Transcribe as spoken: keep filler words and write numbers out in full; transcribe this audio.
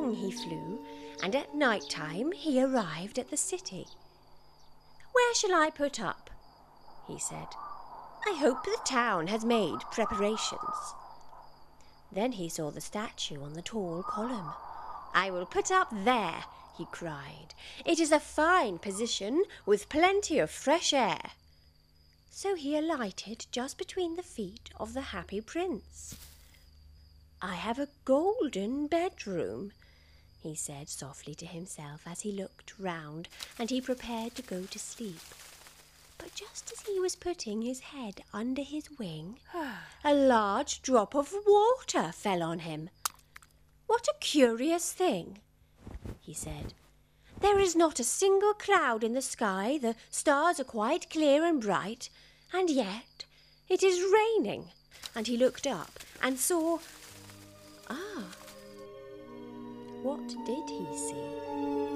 along he flew, and at night time he arrived at the city. "Where shall I put up?" he said. "I hope the town has made preparations." Then he saw the statue on the tall column. "I will put up there," he cried. "It is a fine position with plenty of fresh air." So he alighted just between the feet of the happy prince. "I have a golden bedroom," he said softly to himself as he looked round and he prepared to go to sleep. But just as he was putting his head under his wing, a large drop of water fell on him. "What a curious thing," he said. "There is not a single cloud in the sky, the stars are quite clear and bright, and yet it is raining." And he looked up and saw... Ah! What did he see?